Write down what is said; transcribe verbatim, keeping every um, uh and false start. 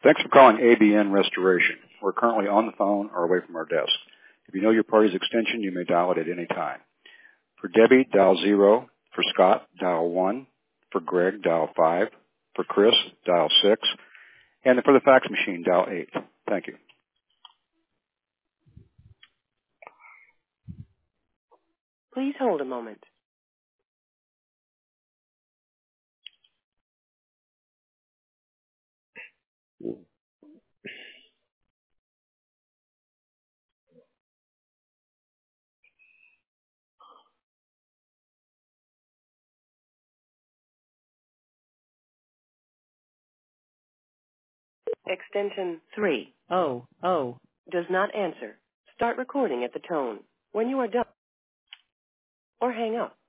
Thanks for calling A B N Restoration. We're currently on the phone or away from our desk. If you know your party's extension, you may dial it at any time. For Debbie, dial zero. For Scott, dial one. For Greg, dial five. For Chris, dial six. And for the fax machine, dial eight. Thank you. Please hold a moment. Extension three oh oh does not answer. Start recording at the tone. When you are done, or hang up.